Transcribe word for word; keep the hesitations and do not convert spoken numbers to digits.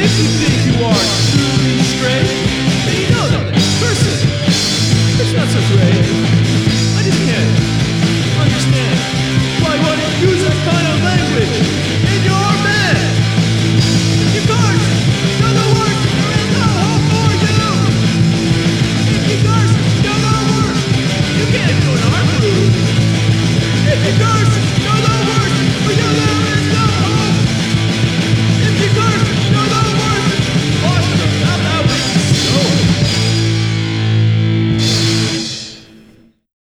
if you think you are truly straight, then you know that person, it's not so great. I just can't understand why you want to use that kind of language in your band. You guys, you're the worst. There is no hope for you. If you guys, you're the worst. You can't join our group. If you guys